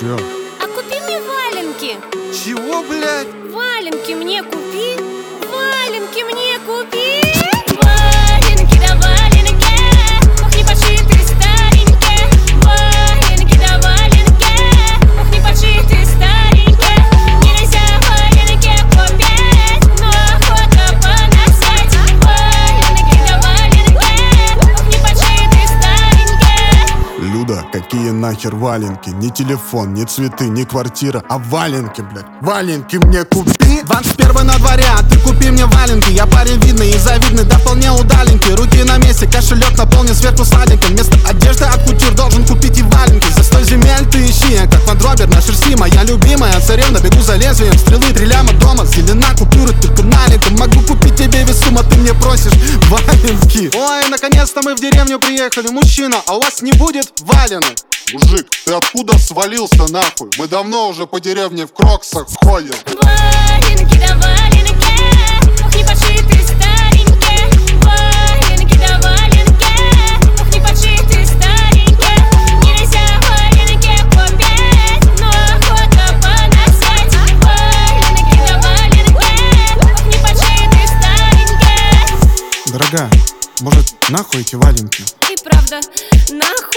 Чё? А купи мне валенки. Чего, блядь? Валенки мне купи. Валенки мне купи. Валенки да валенки. Ох, не подшитые старенькие. Валенки да валенки. Ох, не подшитые старенькие. Нельзя валенки купить, но охота поносить. Валенки да валенки. Ох, не подшитые старенькие. Люда, какие нахер валенки? Ни телефон, ни цветы, ни квартира, а валенки, блядь. Валенки мне купи. 21 на дворе, а ты купи мне валенки. Я парень видный и завидный, да вполне удаленький. Руки на месте, кошелек наполнен сверху сладеньким. Вместо одежды от кутюр должен купить и валенки. За 100 земель ты ищи, как Ландровер на шерсти. Моя любимая царевна, бегу за лезвием стрелы. 3 ляма дома, зелена купюры, только налито. Могу купить тебе весь сумма, ты мне просишь валенки. Ой, наконец-то мы в деревню приехали. Мужчина, а у вас не будет валенок? Мужик, ты откуда свалился нахуй? Мы давно уже по деревне в кроксах ходим. Валенки да валенки. Ох, не подшитые старенькие. Валенки да валенки. Ох, не подшитые старенькие. Нельзя валенки купить, но охота поносить. Валенки да валенки. Ох, не подшитые старенькие. Дорогая, может, нахуй эти валенки? И правда, нахуй.